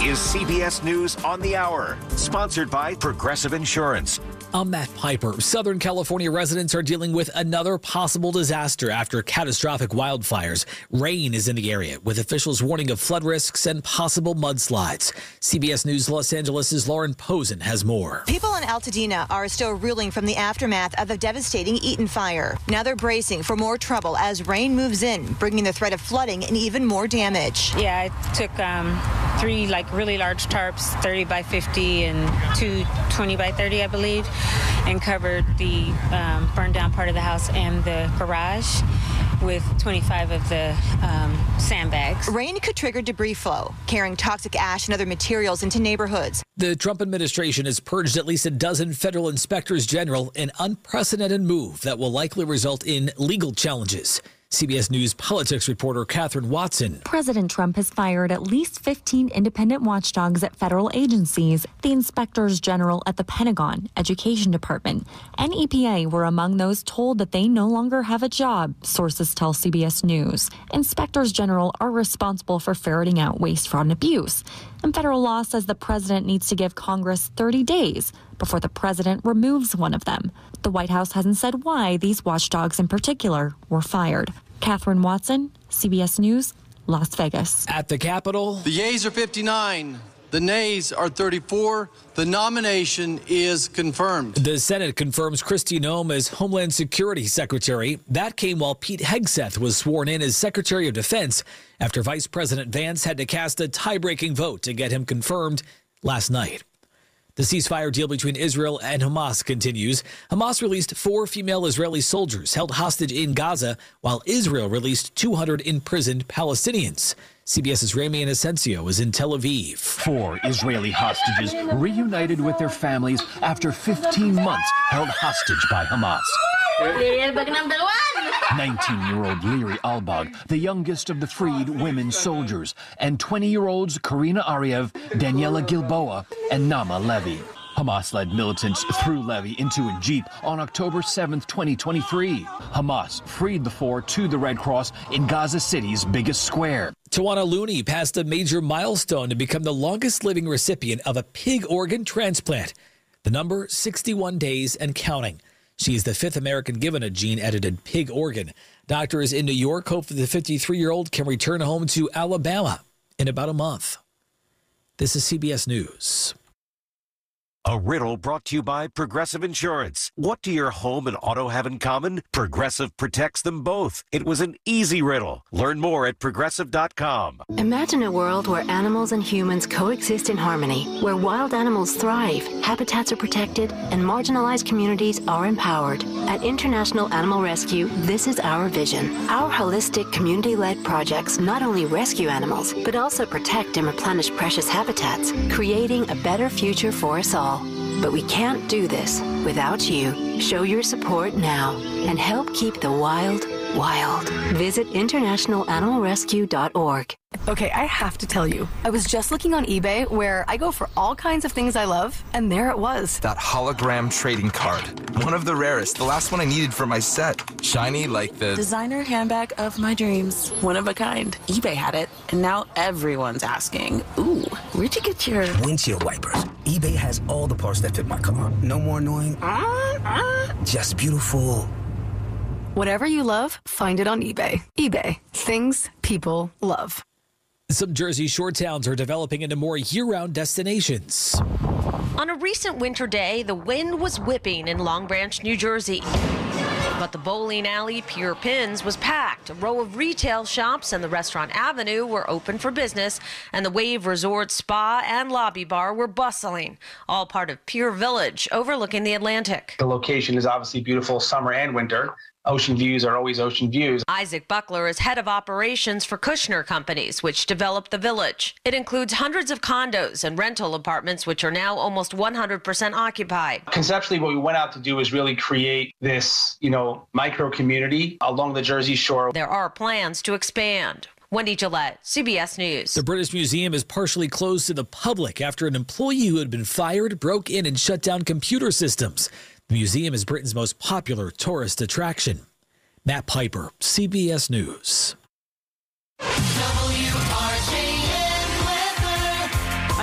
is CBS News on the Hour, sponsored by Progressive Insurance. I'm Matt Piper. Southern California residents are dealing with another possible disaster after catastrophic wildfires. Rain is in the area, with officials warning of flood risks and possible mudslides. CBS News Los Angeles' Lauren Posen has more. People in Altadena are still reeling from the aftermath of the devastating Eaton fire. Now they're bracing for more trouble as rain moves in, bringing the threat of flooding and even more damage. Yeah, I took 3 really large tarps, 30 by 50 and 2 20 by 30, I believe, and covered the burned down part of the house and the garage with 25 of the sandbags. Rain could trigger debris flow, carrying toxic ash and other materials into neighborhoods. The Trump administration has purged at least a dozen federal inspectors general, an unprecedented move that will likely result in legal challenges. CBS News politics reporter Catherine Watson. President Trump has fired at least 15 independent watchdogs at federal agencies. The inspectors general at the Pentagon, Education Department, and EPA were among those told that they no longer have a job, sources tell CBS News. Inspectors general are responsible for ferreting out waste, fraud, and abuse. And federal law says the president needs to give Congress 30 days before the president removes one of them. The White House hasn't said why these watchdogs in particular were fired. Catherine Watson, CBS News, Las Vegas. At the Capitol, the yeas are 59. The nays are 34. The nomination is confirmed. The Senate confirms Kristi Noem as Homeland Security Secretary. That came while Pete Hegseth was sworn in as Secretary of Defense after Vice President Vance had to cast a tie-breaking vote to get him confirmed last night. The ceasefire deal between Israel and Hamas continues. Hamas released 4 female Israeli soldiers held hostage in Gaza, while Israel released 200 imprisoned Palestinians. CBS's Ramy Inocencio is in Tel Aviv. 4 Israeli hostages reunited with their families after 15 months held hostage by Hamas. 19-year-old Liri Albag, the youngest of the freed women soldiers, and 20-year-olds Karina Ariev, Daniela Gilboa, and Nama Levy. Hamas-led militants threw Levy into a Jeep on October 7, 2023. Hamas freed the 4 to the Red Cross in Gaza City's biggest square. Tawana Looney passed a major milestone to become the longest-living recipient of a pig organ transplant. The number, 61 days and counting. She is the 5th American given a gene-edited pig organ. Doctors in New York hope that the 53-year-old can return home to Alabama in about a month. This is CBS News. A riddle brought to you by Progressive Insurance. What do your home and auto have in common? Progressive protects them both. It was an easy riddle. Learn more at Progressive.com. Imagine a world where animals and humans coexist in harmony, where wild animals thrive, habitats are protected, and marginalized communities are empowered. At International Animal Rescue, this is our vision. Our holistic, community-led projects not only rescue animals, but also protect and replenish precious habitats, creating a better future for us all. But we can't do this without you. Show your support now and help keep the wild, wild. Visit internationalanimalrescue.org. Okay, I have to tell you, I was just looking on eBay where I go for all kinds of things I love, and there it was. That hologram trading card. One of the rarest, the last one I needed for my set. Shiny like the designer handbag of my dreams. One of a kind. eBay had it, and now everyone's asking, ooh, where'd you get your windshield wipers? eBay has all the parts that fit my car. No more annoying, just beautiful. Whatever you love, find it on eBay. eBay. Things people love. Some Jersey shore towns are developing into more year-round destinations. On a recent winter day, the wind was whipping in Long Branch, New Jersey. But the bowling alley Pier Pins was packed. A row of retail shops and the restaurant Avenue were open for business, and the Wave Resort Spa and Lobby Bar were bustling, all part of Pier Village overlooking the Atlantic. The location is obviously beautiful summer and winter. Ocean views are always ocean views. Isaac Buckler is head of operations for Kushner Companies, which developed the village. It includes hundreds of condos and rental apartments, which are now almost 100% occupied. Conceptually, what we went out to do is really create this, micro community along the Jersey Shore. There are plans to expand. Wendy Gillette, CBS News. The British Museum is partially closed to the public after an employee who had been fired broke in and shut down computer systems. The museum is Britain's most popular tourist attraction. Matt Piper, CBS News.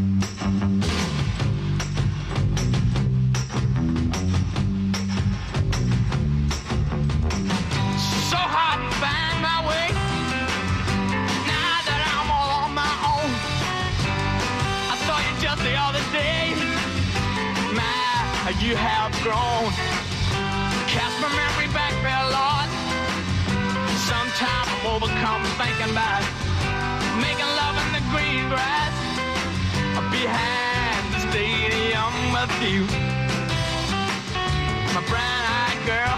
So hard to find my way. Now that I'm all on my own. I saw you just the other day. My, you have grown. Cast my memory back there, Lord. Sometimes I'm overcome thinking about making love in the green grass behind the stadium with you, my brown-eyed girl.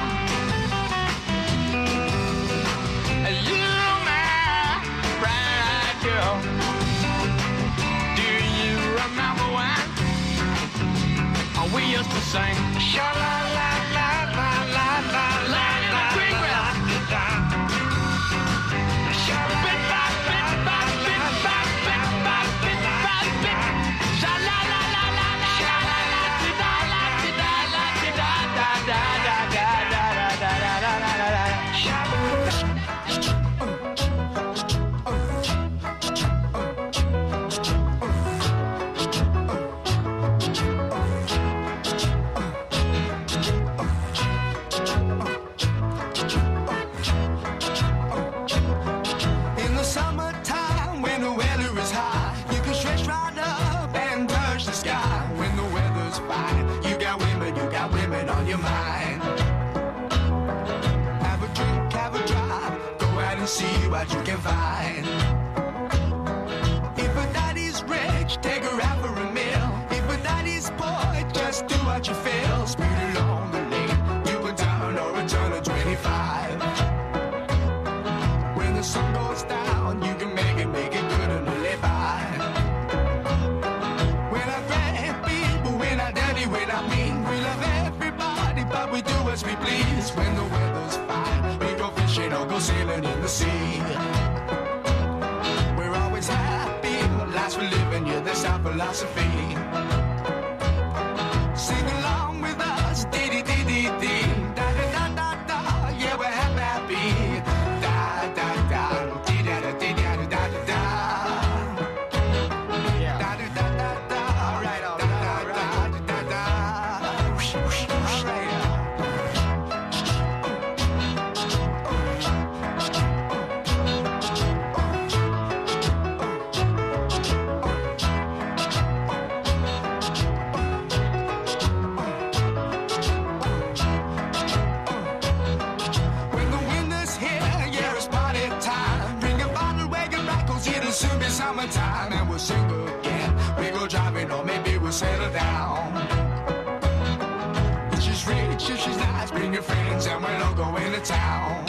You, my brown-eyed girl. Do you remember when we used to sing? Sha-la-la-la-la-la-la-la, in the green grass. In the summertime, when the weather is high, you can stretch right up and touch the sky. When the weather's fine, you got women on your mind. Have a drink, have a drive, go out and see what you can find. If a daddy's rich, take her out for a meal. If a daddy's poor, just do what you feel. Speed along the lane, you a turn or a turn of 25. When the sun goes down, you can make it good and live by. When I grab people, when I dirty, when I mean, we love everybody, but we do as we please. When the weather's fine, we go fishing or go sailing in the sea. We're always happy, life's for living, yeah, that's our philosophy. Sing along with us, dee-dee-dee-dee-dee, da-da-da-da-da, yeah, we're happy. summertime and we'll sing again. We go driving or maybe we'll settle down. If she's rich, if she's nice, bring your friends and we'll all go into town.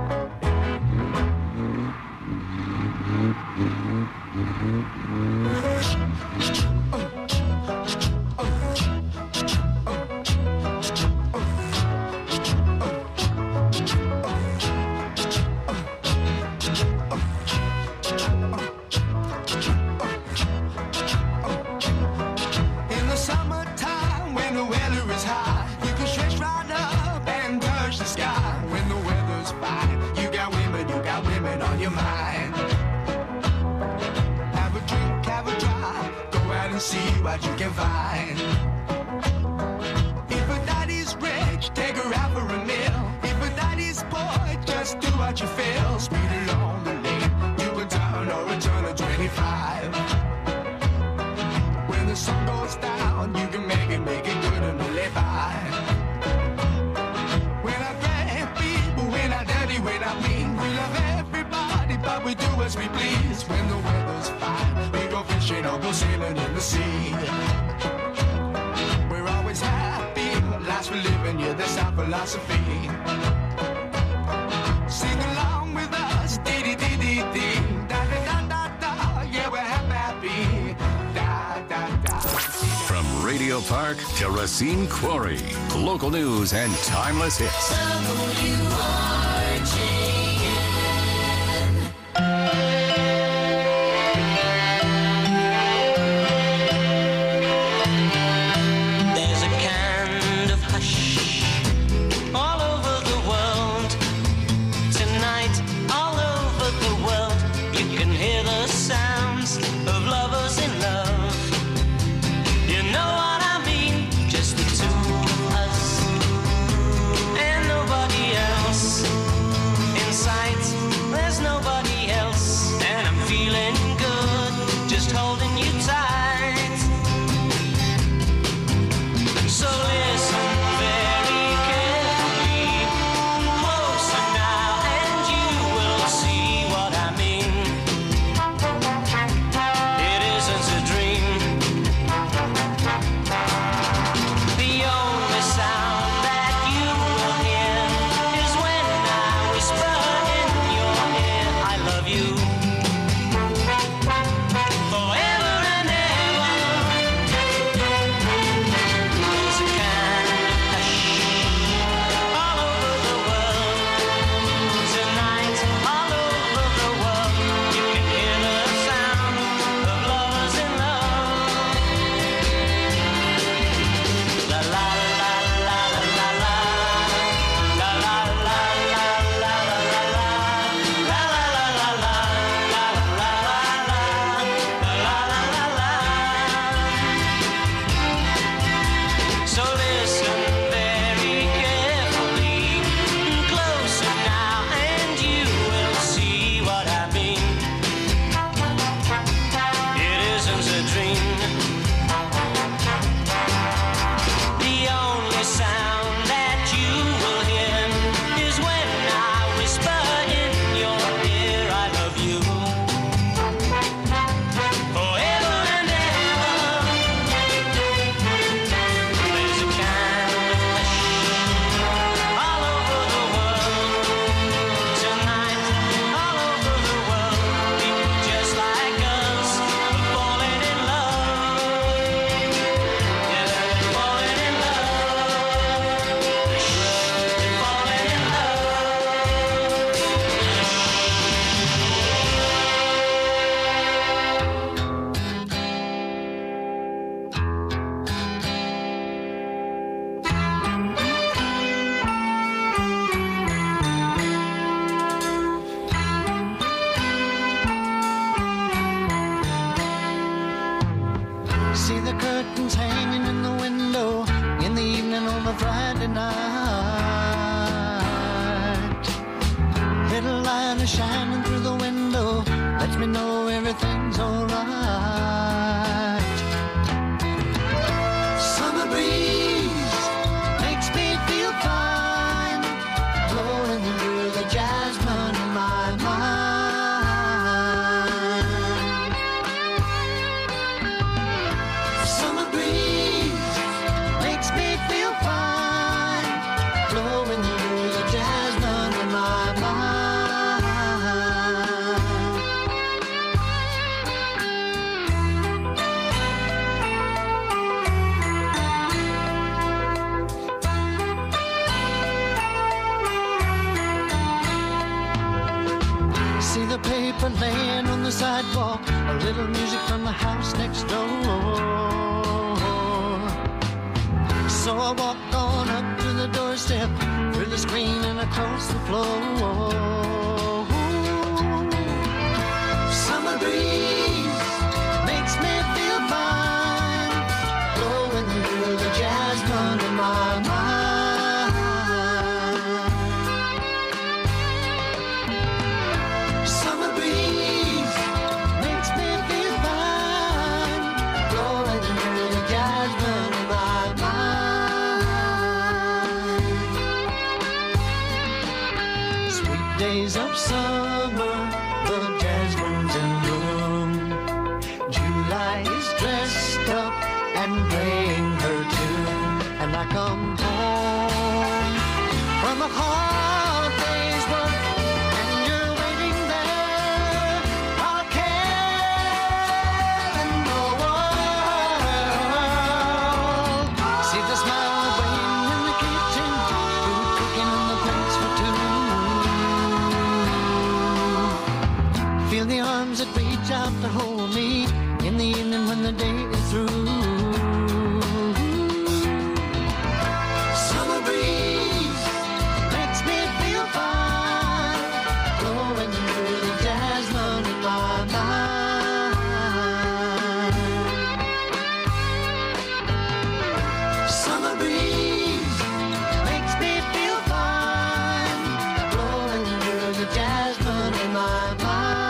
See what you can find. If a daddy's rich, take her out for a meal. If a daddy's poor, just do what you feel. Speed along the lane, you can turn or return at 25. When the sun goes down, you can make it good and live by. We're not bad people, we're not dirty, we're not mean. We love everybody, but we do as we please. When the weather's fine, we go fishing or go sailing in the sea. We're always happy, life's we're living, yeah, that's our philosophy. Sing along with us, dee-dee-dee-dee-dee, da-da-da-da-da, yeah, we're happy, da-da-da. From Radio Park to Racine Quarry, local news and timeless hits. Shining through the window lets me know everything's alright. Summer breeze makes me feel fine, blowing through the jasmine in my mind. paper laying on the sidewalk, a little music from the house next door. So I walk on up to the doorstep, through the screen and across the floor. Summer breeze makes me feel fine, blowing through the jasmine in my mind. Summer breeze makes me feel fine, blowing through the jasmine in my mind. Sweet days of summer, the jasmine's in bloom. July is dressed up and playing her tune, and I come home from a hard day's work, and you're waiting there, all care in the world. See the smile waiting in the kitchen, food cooking on the plates for two. Feel the arms that reach out to hold me in the evening when the day is through. Summer breeze makes me feel fine, blowing through the jasmine in my mind. Summer breeze makes me feel fine, blowing through the jasmine in my mind.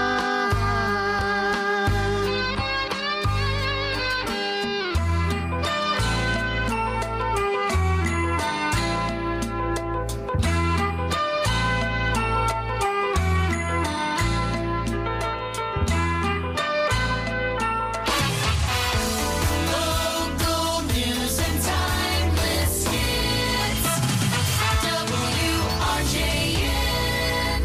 Local news and timeless hits. WRJN.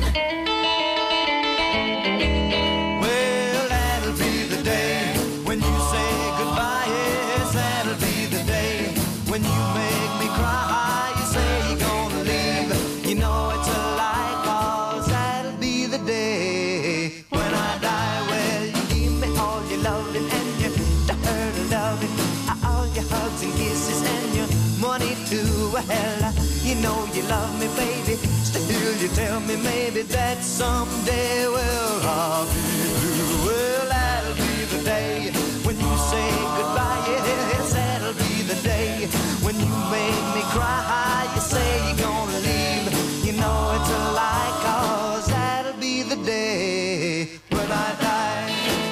Well, that'll be the day when you say goodbye. Yes, that'll be the day when you make me cry. You say you're gonna leave. You know it's a lie, 'cause that'll be the day when I die. Well, you give me all your loving and your dirty loving, all your hugs and kisses and your money too. Well, you know you love me, baby. Still, you tell me maybe that someday, well, I'll be blue. Well, that'll be the day when you say goodbye. Yes, that'll be the day when you make me cry. You say you're gonna leave. You know it's a lie, 'cause that'll be the day when I die.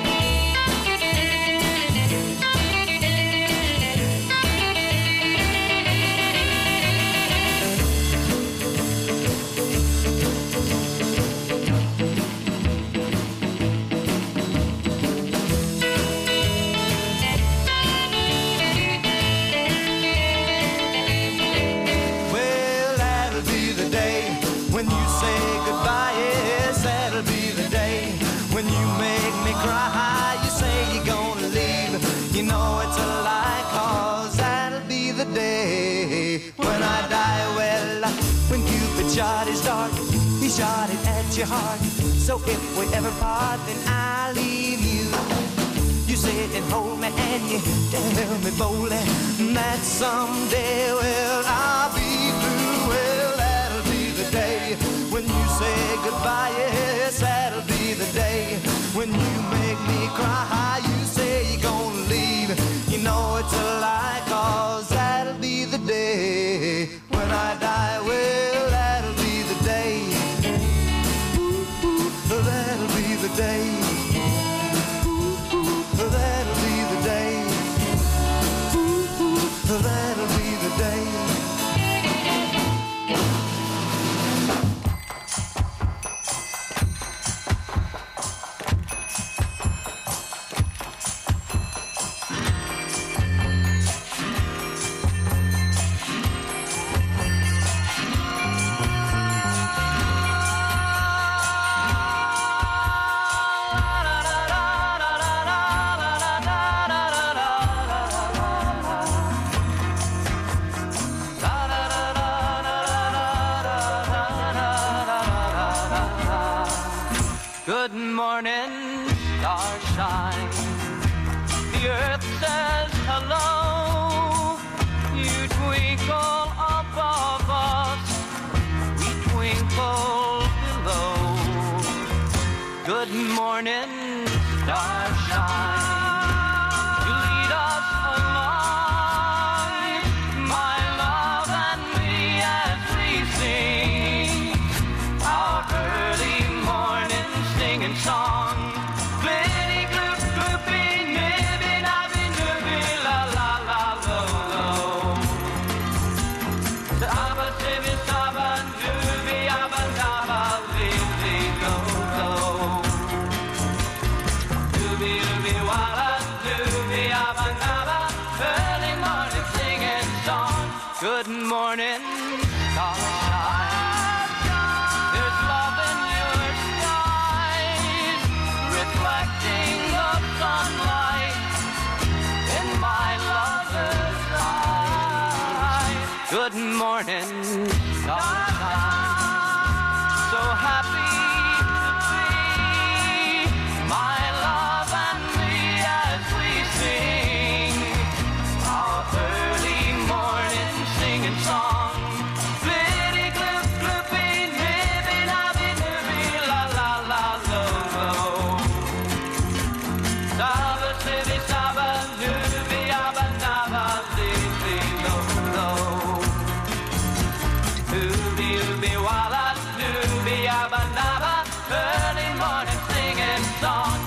Well, that'll be the day when you say goodbye. Yes, that'll be the day when you make me cry. You say you're gonna leave. You know it's a lie, 'cause that'll be the day when I die. Well, when Cupid shot his dart, he shot it at your heart. So if we ever part, then I'll leave you. You sit and hold me and you tell me boldly that someday, well, I'll be through. Well, that'll be the day when you say goodbye. Yes, that'll be the day when you make me cry. You say you're gonna leave. You know it's a lie, 'cause that'll be the day when I die. Well, that'll be the day. Ooh, that'll be the day. That'll be the day. That'll be the day. Good morning, starshine. The earth says hello. You twinkle above us, we twinkle below. Good morning, starshine. You lead us along, my love and me, as we sing our early morning singing song. Glitty, gloop, gloopy, nibby, nabby, nibby, la, la, la, lo, lo. Saba, sibby, saba, dooby, abba, dabba, lily, go, go. Dooby, dooby, walla, dooby, abba, dabba, early morning singing song. Good morning, starshine. There's love in your skies, reflecting the sunlight in my lover's eyes. Good morning, starshine. So happy to be my love and me as we sing our early morning singing song. Glitty, gloop, gloopy, nibby, nabby, nibby, la, la, la, lo, lo. Saba, sibby, saba, nibby, abba, dabba, lily, lo, lo. Ooby, ooby, walla, dooby, abba, dabba, early morning singing song.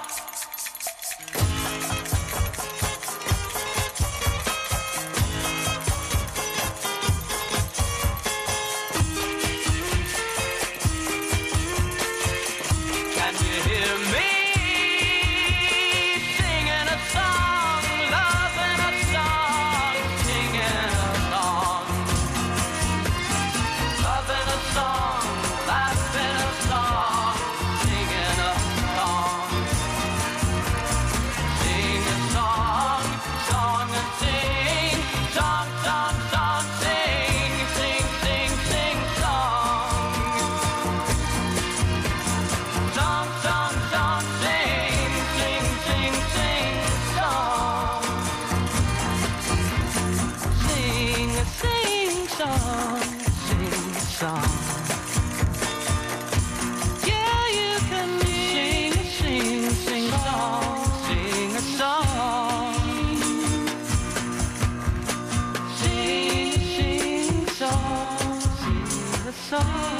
Can you hear me singing a song, loving a song, singing a song, loving a song, laughing a song, singing a song, sing a song, song and sing, song, song, song, sing, sing, sing, sing, song. Song, song, song, sing, sing, sing, sing, song. Sing a sing song, sing a song. Yeah, you can sing a sing song, sing a song. Sing song, sing a song.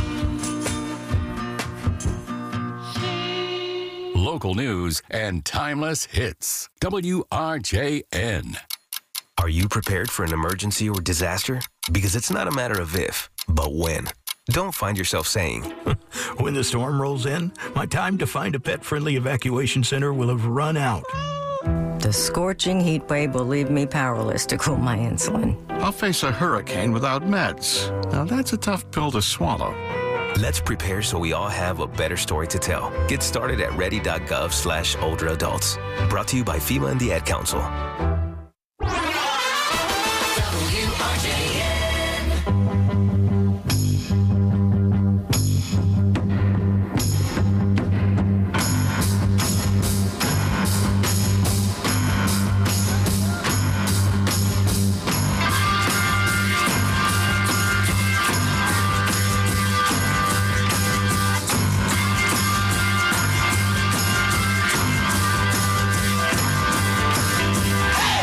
Local news and timeless hits. WRJN. Are you prepared for an emergency or disaster? Because it's not a matter of if, but when. Don't find yourself saying, when the storm rolls in, my time to find a pet-friendly evacuation center will have run out. The scorching heat wave will leave me powerless to cool my insulin. I'll face a hurricane without meds. Now that's a tough pill to swallow. Let's prepare so we all have a better story to tell. Get started at ready.gov/older adults. Brought to you by FEMA and the Ad Council. Hey!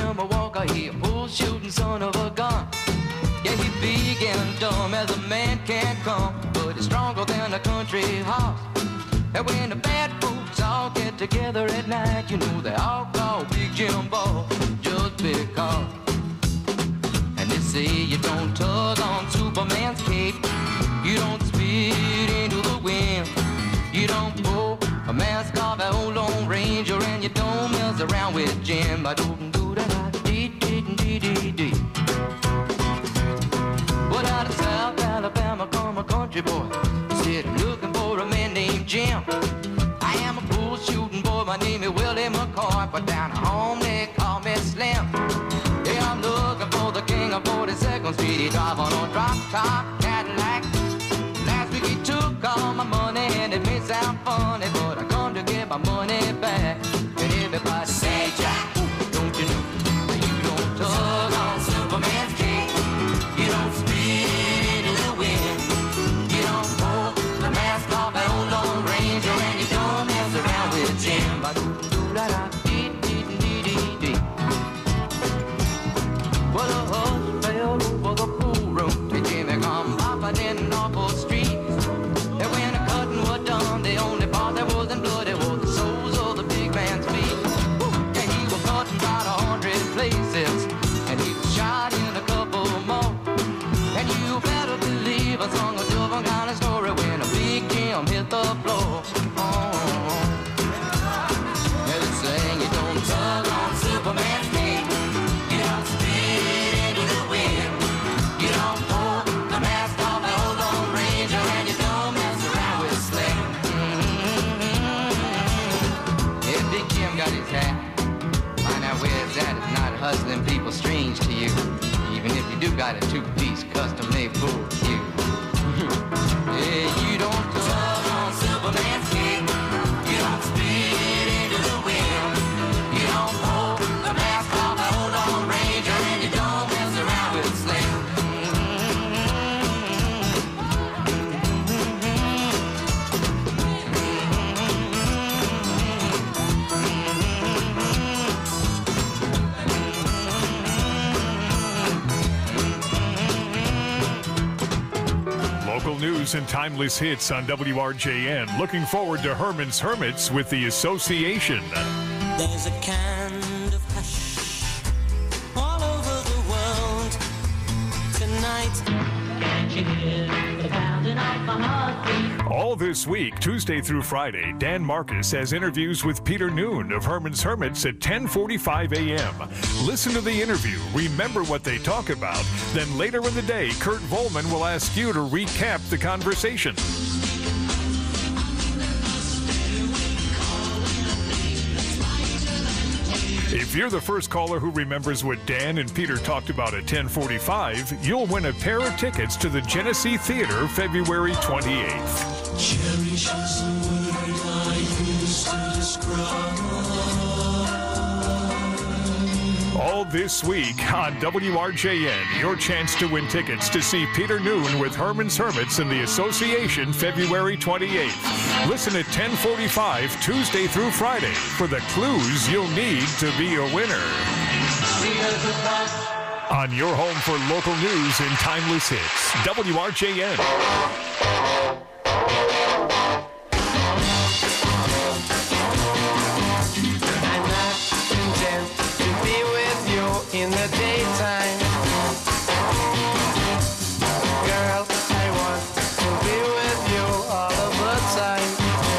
him a walker, he a bull shooting son of a gun. Yeah, he big and dumb as a man can come, but he's stronger than a country horse. And when the bad folks all get together at night, you know they all call Big Jim Ball just because. And they say you don't tug on Superman's cape, you don't spit into the wind, you don't pull a mask off an old Lone Ranger, and you don't mess around with Jim. But out of South Alabama come a country boy, said I'm looking for a man named Jim. I am a bull shooting boy, my name is Willie McCoy, but down home they call me Slim. Yeah, I'm looking for the king of 42nd Street. He drive on a drop top Cadillac. Last week he took all my money, and it may sound funny, but I come to get my money back. And everybody say, Jack, don't you know that you don't tug on Superman's cape, you don't spit into the wind, you don't pull the mask off an old Lone Ranger, and you don't mess around with Jim. Well, a hush fell over the pool room, and Jimmy come popping in off the street. And when the cutting was done, the only part that wasn't bloody was the soles of the big man's feet. Yeah, he was cutting about 100 places, and he was shot in a couple more. And you better believe I sung a different kind of story when a Big Jim hit the floor. Yeah, they saying you don't tug on Superman's cape, you don't spit into the wind, you don't pull the mask off an old Lone Ranger, and you don't mess around with Slim. If Big Jim got his hat, find out where it's at. It's not hustling people strange to you, even if you do got a two-piece custom-made for you. Yeah, you don't tug on Superman's cape, you don't spit into the wind, you don't pull the mask off an old Lone Ranger, and you don't mess around with Slim. Local news and timeless hits on WRJN. Looking forward to Herman's Hermits with the Association. There's a kind of hush all over the world tonight. Can't you hear the pounding of my heartbeat? All this week, Tuesday through Friday, Dan Marcus has interviews with Peter Noon of Herman's Hermits at 10:45 a.m. Listen to the interview, remember what they talk about, then later in the day, Kurt Volman will ask you to recap the conversation. If you're the first caller who remembers what Dan and Peter talked about at 10:45, you'll win a pair of tickets to the Genesee Theater February 28th. Cherish is a word I use to describe. All this week on WRJN, your chance to win tickets to see Peter Noon with Herman's Hermits and the Association February 28th. Listen at 10:45 Tuesday through Friday for the clues you'll need to be a winner. On your home for local news and timeless hits, WRJN. In the daytime, girl, I want to be with you all of the time.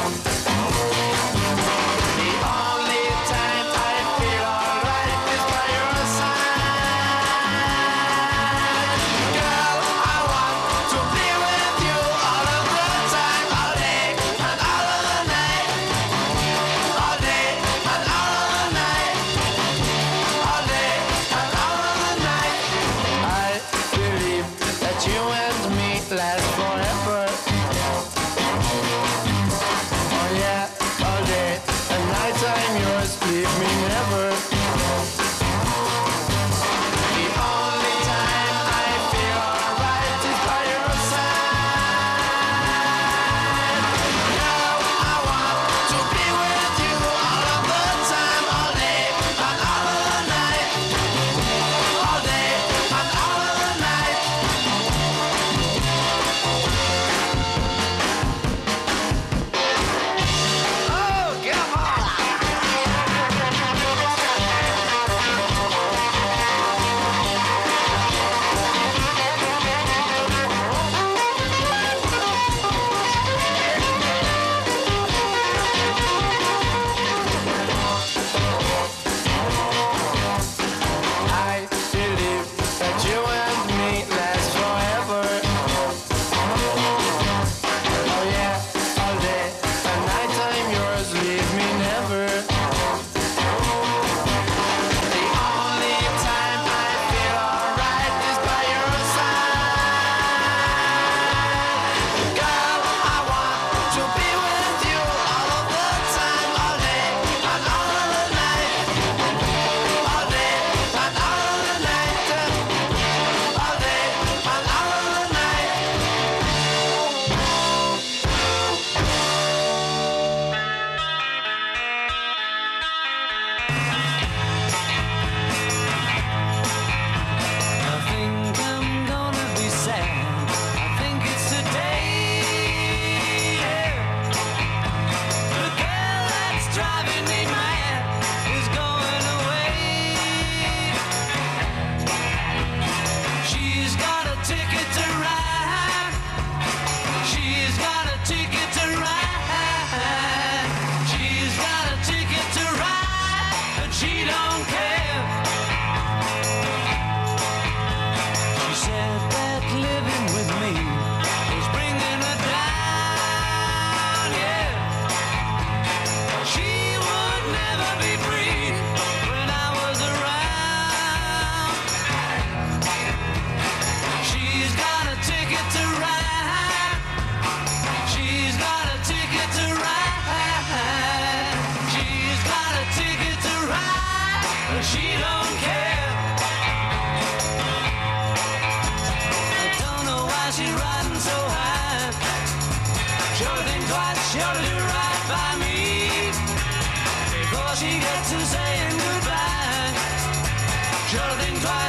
The only time I feel alright is by your side. Girl, I want to be with you all of the time, all day and all of the night, all day and all of the night, all day.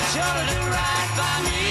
sure to do right by me.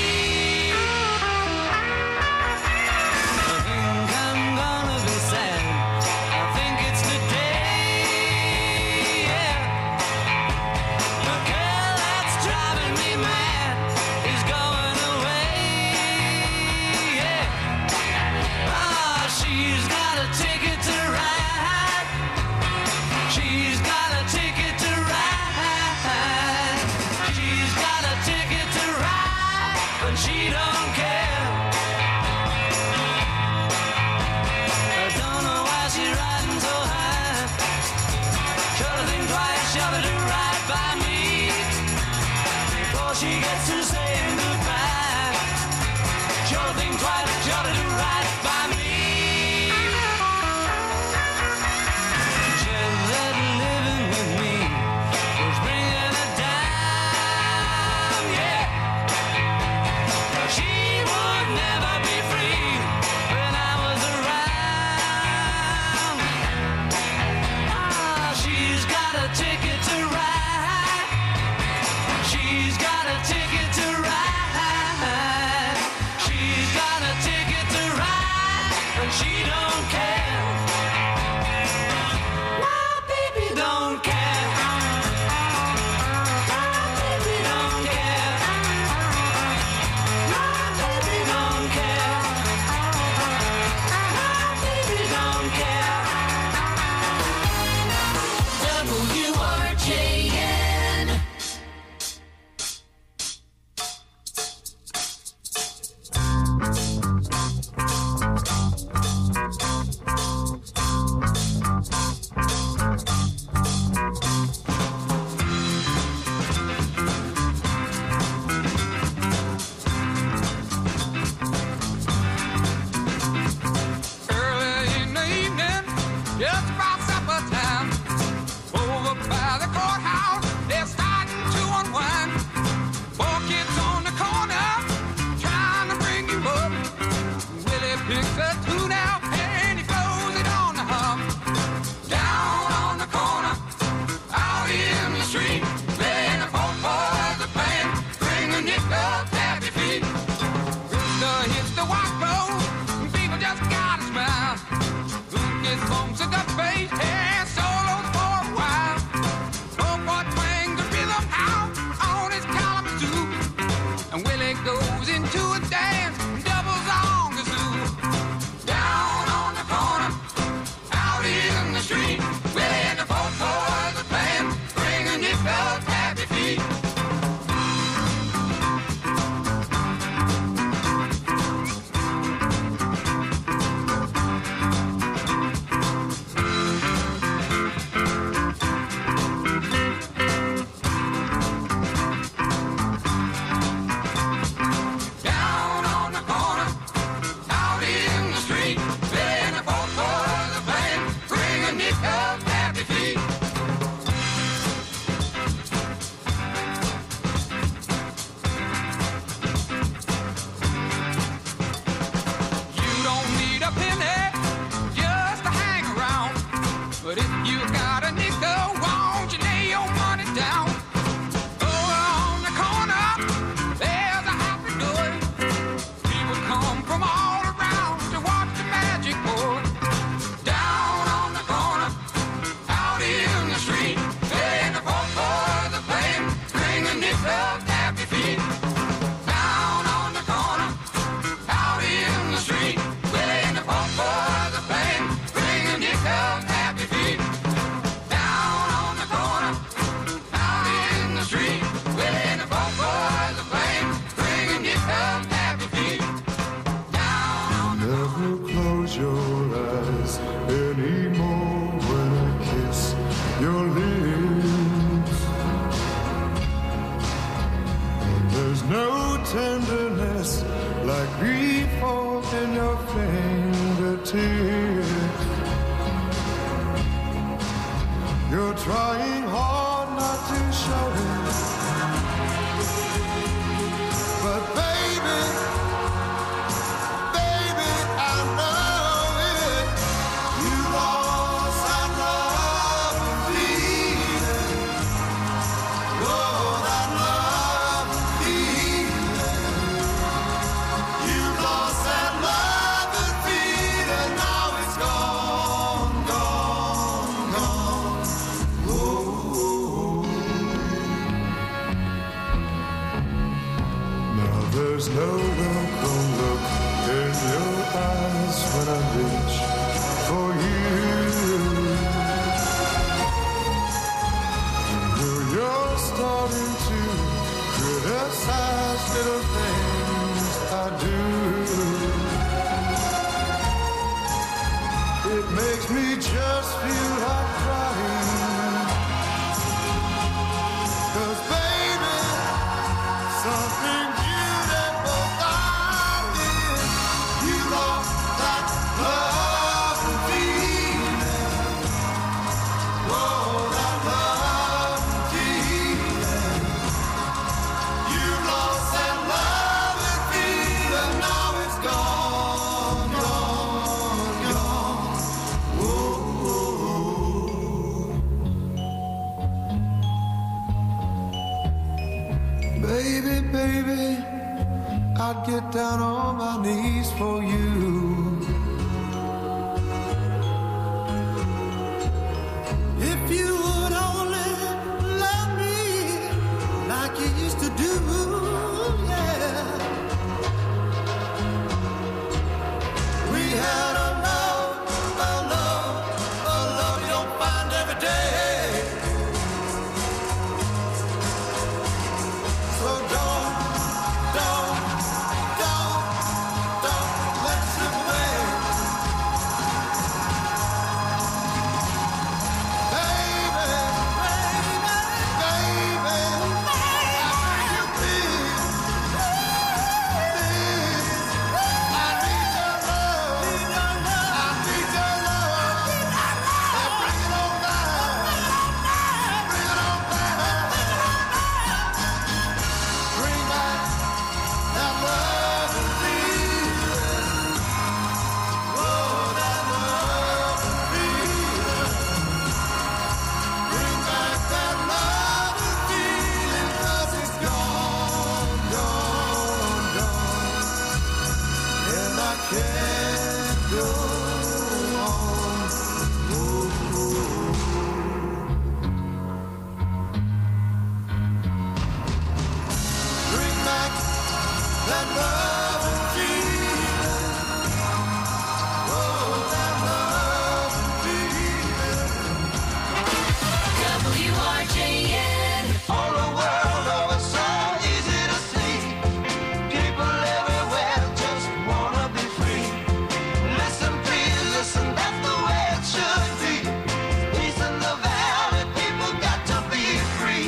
I think I'm gonna be sad. I think it's the day, yeah. The girl that's driving me mad is going away, yeah. Ah, she's got a ticket to ride. She's got a ticket to ride. She's got a ticket to ride, but she don't care. I don't know why she's riding so high. Sure to think twice, sure to do right by me before she gets to saying goodbye. Sure to think twice, sure to do right by me. Just that living with me was bringing her down, yeah. She would never be free when I was around. Ah, she's got a ticket to ride. She's got a ticket to ride. She's got a ticket to ride, and she don't care. My baby don't care. My baby don't care. My baby don't care. My baby don't care. WRJN. Early in the evening, just about supper time, over by the courthouse, they're starting to unwind. Four kids on the corner, trying to bring you up. Willie picks a tune out and he blows it on the hum. Down on the corner, out in the street, playing a folk for the band, bringing it up happy feet. Rooster hits the white road, and people just gotta smile. Lucas bumps at the bass and solos for a while. Snowboard twang the rhythm out on his Kalamazoo, and Willie goes into a dance and doubles on the zoo. Down on the corner, out in the street, Willie and the folk for the band, bringing it up happy feet. Down on the corner, out in the street, playing a folk for the band, bringing it up happy feet. You don't need a penny just to hang around, but if you got a nickel, won't you lay your money down? Over on the corner, there's a happy door. People come from all around to watch the magic pour. Down on the corner, out in the street, playing the folk for the band, bringing it up happy feet. Down on the corner, out in the street, playing the folk for the band, bringing it up happy feet. Down on the corner, out in the street, playing the folk for the band, bringing it up happy feet. Never close your eyes anymore when I kiss your lips. There's no tenderness like grief in your fingertips. You're trying hard not to show it, but baby, I know it. You lost that love and feeling. Oh, that love and feeling. There's no welcome look in your eyes when I reach for you. Though you're starting to criticize little things I do, it makes me just feel like crying. 'Cause baby, something beautiful I did. You lost that love and feeling. Whoa, that love and feeling. You lost that love and feeling. Now it's gone, gone, gone. Whoa, baby, baby, I'd get down on my knees for you. If you would only love me like you used to do, yeah. We had a love you don't find every day. So don't let slip away. Baby, I need you, I need your love. I need your love. And bring it on down. Bring it on down. Bring back that love and feeling. Oh, that love and feeling. Bring back that love and feeling, 'cause it's gone, gone, gone. And I can't go on. Bring back that love and feeling. Oh, that love and feeling. WRJN. All the world over so easy to see. People everywhere just wanna be free. Listen, please listen, that's the way it should be. Peace in the valley, people got to be free.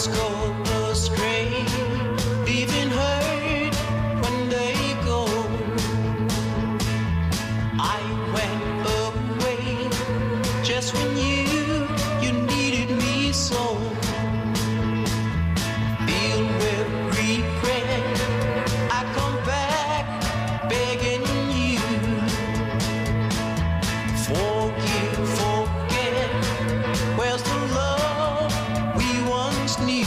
hearts go astray, leaving hurt when they go. I went away just when you needed me so. Filled with regret, I come back begging you. Forgive, forget, where's the love we once knew?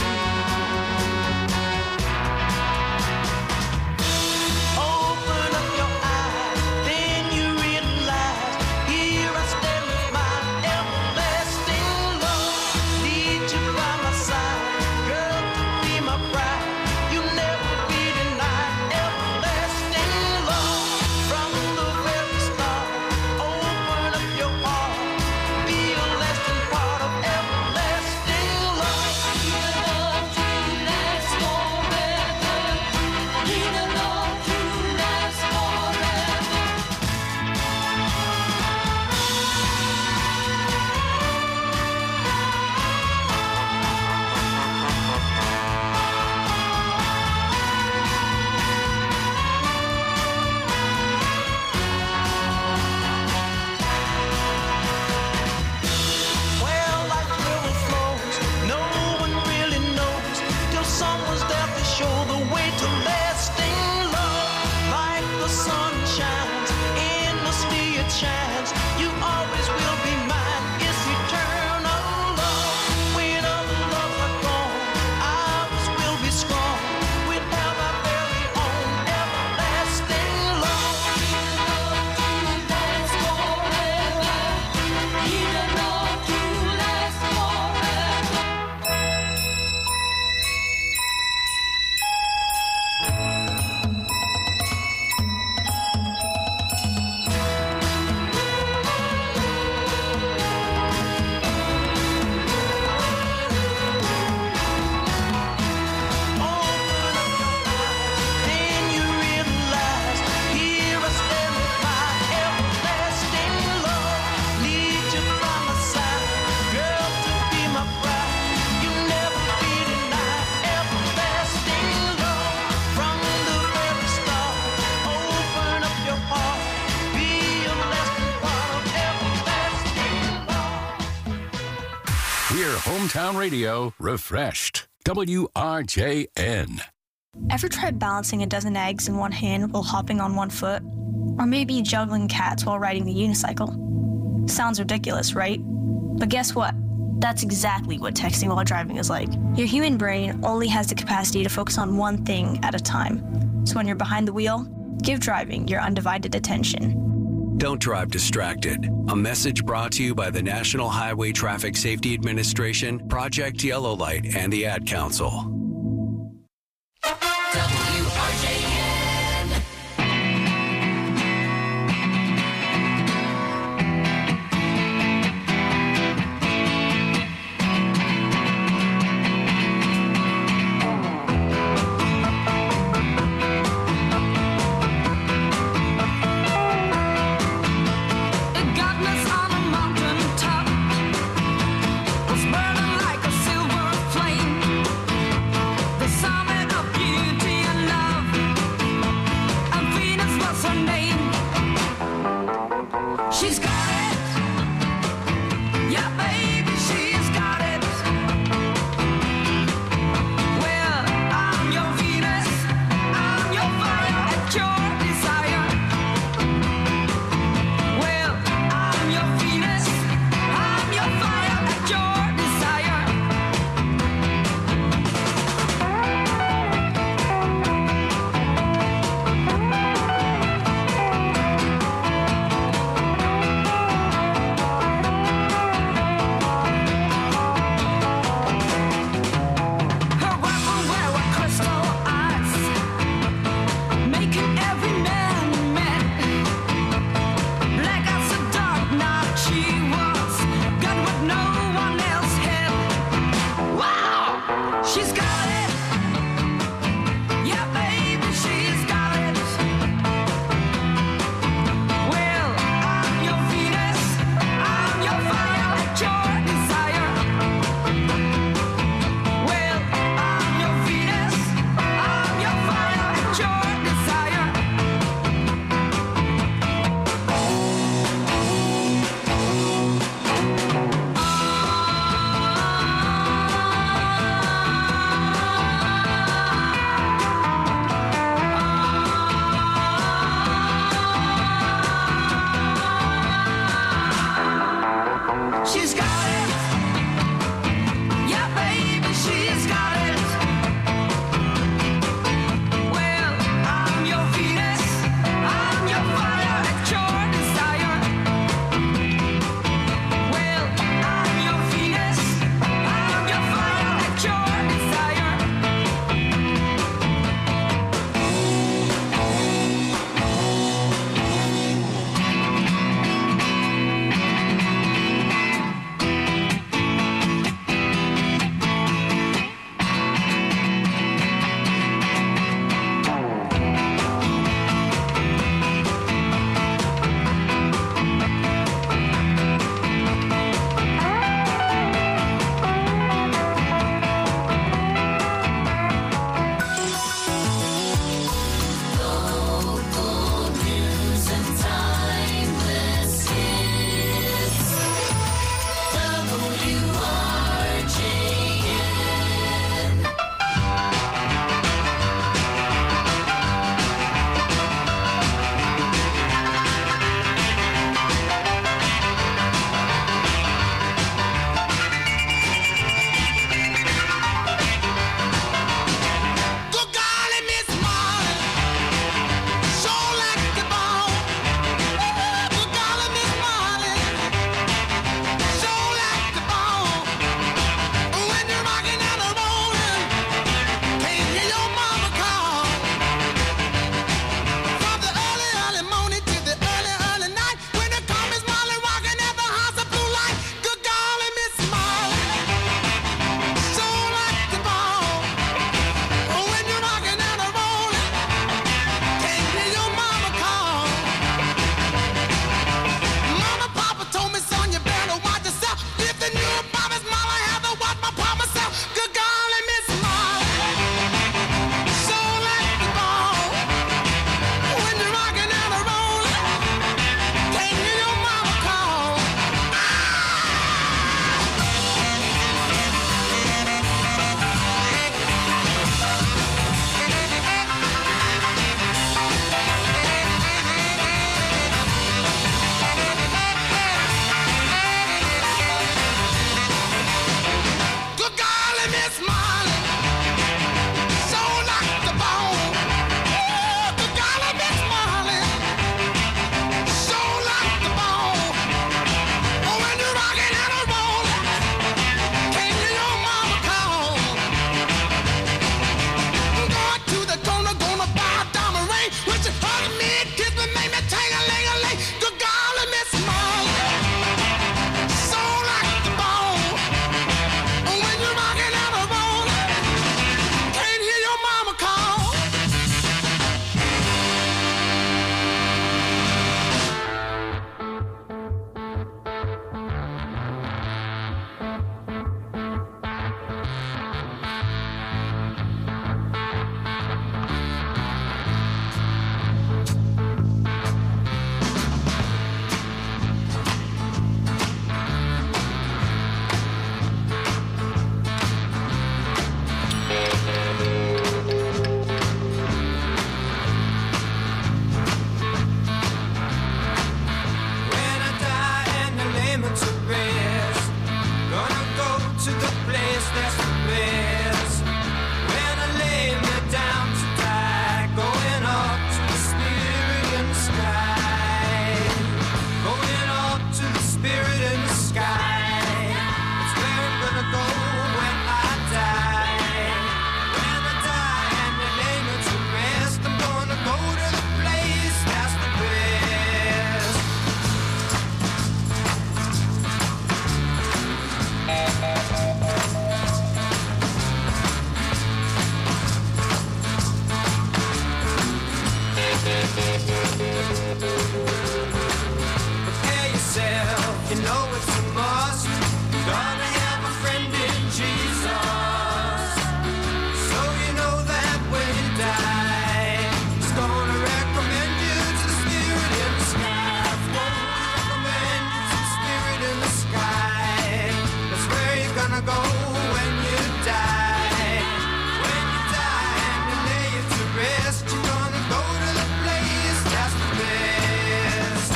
Open up your eyes, then you realize, here I stand with my everlasting love. Need you by my side, girl, to be my bride. You never be denied everlasting love. From the very start, open up your heart, be a lasting part of everlasting love. Need a love to last forever. Need a love to last forever. Well, like river flows, no one really knows till someone's there to show the way to lasting love. Like the sun shines, endlessly it shines. You always will be mine. It's eternal love. When other loves are gone, ours will be strong. We'll have our very own everlasting love. Last forever. Need a love to last forever. Then you realize, here I stand with my everlasting love. Need you by my side, girl, to be my bride. You never be denied everlasting love. From the very start, open up your heart, be a lasting part of everlasting love. We're Hometown Radio refreshed. WRJN. Ever tried balancing a dozen eggs in one hand while hopping on one foot? Or maybe juggling cats while riding the unicycle? Sounds ridiculous, right? But guess what? That's exactly what texting while driving is like. Your human brain only has the capacity to focus on one thing at a time. So when you're behind the wheel, give driving your undivided attention. Don't drive distracted. A message brought to you by the National Highway Traffic Safety Administration, Project Yellow Light, and the Ad Council. Godness on a mountain top was burning like a silver flame. The summit of beauty and love. gonna go when you die? When you die and you lay it to rest, you're gonna go to the place that's the best.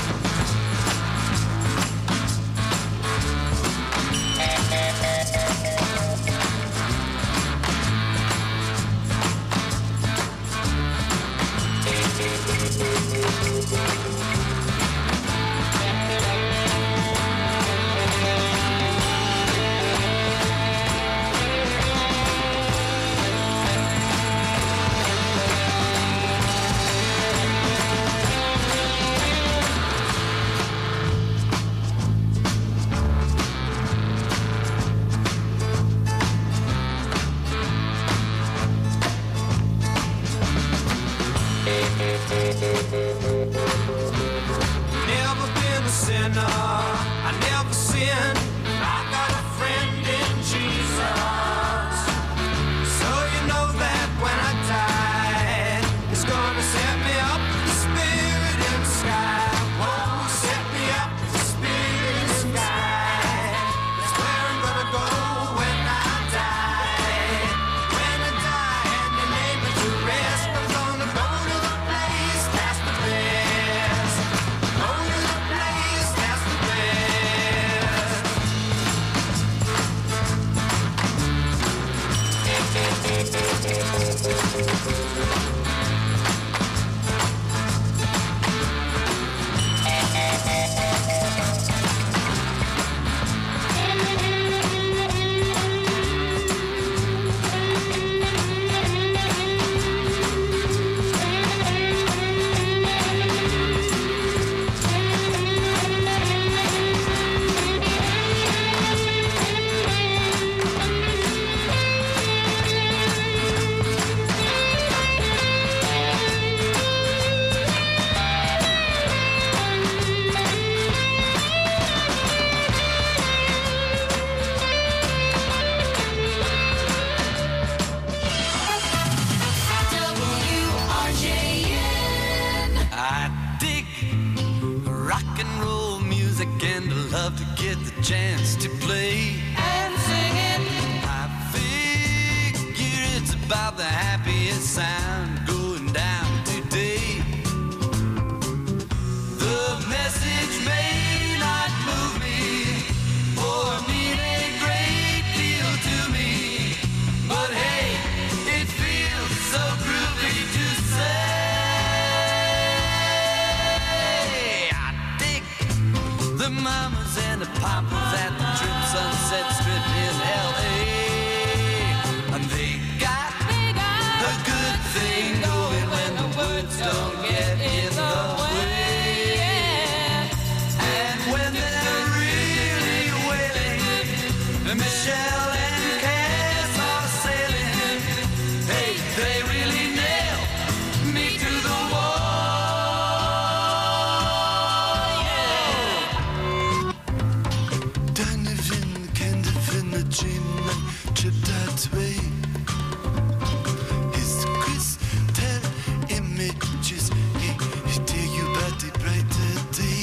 Never been a sinner, I never sinned. I got a friend in Jesus. So you know that when I die, it's gonna set me up, the spirit in the sky. Whoa, set me up, the spirit in the sky. That's where I'm gonna go when I die. When I die and you lay me to rest, I'm gonna go to the place that's the best. Go to the place that's the best. I dig rock and roll music and I love to get the chance to play and sing it. I figure it's about the happiest sound going down today. The message may not move me or mean a great deal to me, but hey, it feels so groovy to say. The mamas and the papas at the Trip Sunset Strip in L.A. And they got a good thing going when the words don't get in the way. And when they're really wailing, Michelle and Cass are sailing. Hey, they really nail me to the wall. His crystal images, he tell you about the brighter day.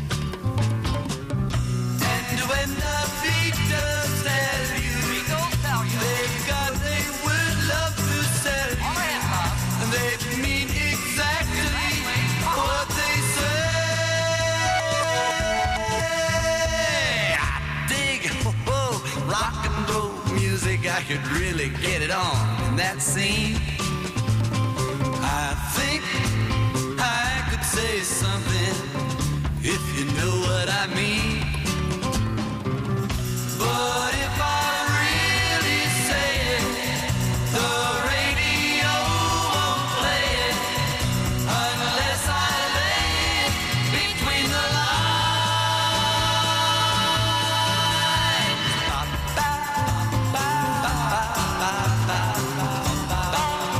And when the Beatles tell you, they've got a word love to sell you, and they mean exactly what they say. I dig rock and roll music, I could really get it on in that scene. I think I could say something